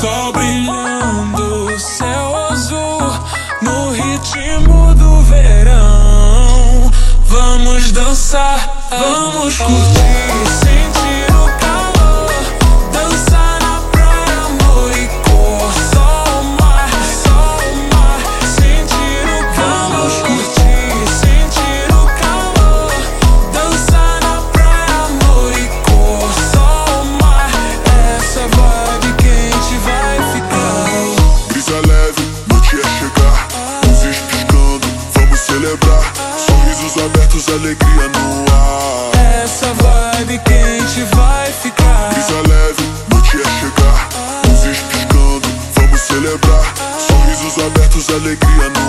Sol brilhando, céu azul, no ritmo do verão. Vamos dançar, vamos curtir, sentir o calor. Dançar na praia, amor e cor. Sol, mar, sentir o calor. Vamos curtir, sentir o calor. Dançar na praia, amor e cor. Sol, mar, essa vibe quente vai ficar. Brisa leve, noite é chegar, luzes piscando, vamos celebrar. Sorrisos abertos, alegria no ar. Essa vibe quente vai ficar. Brisa leve, noite é chegar, luzes piscando, vamos celebrar. Sorrisos abertos, alegria no ar.